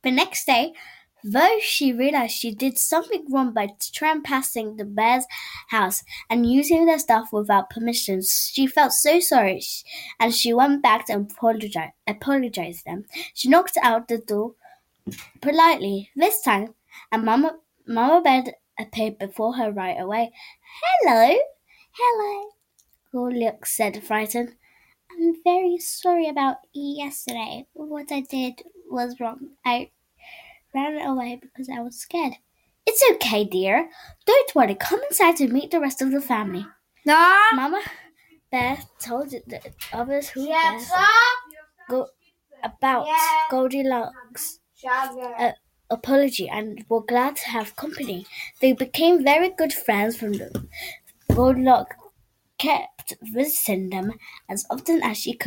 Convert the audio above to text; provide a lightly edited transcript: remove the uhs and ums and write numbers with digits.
The next day, though she realized she did something wrong by trespassing the bear's house and using their stuff without permission, she felt so sorry and she went back to apologize them. She knocked out the door politely this time, and Mama Bear appeared before her right away. Hello, hello, Goldilocks said, frightened. I'm very sorry about yesterday. What I did was wrong. I ran away because I was scared. It's okay, dear. Don't worry. Come inside to meet the rest of the family. No. Mama Bear told the others who about Goldilocks' apology and were glad to have company. They became very good friends from the Goldilocks kept visiting them as often as she could.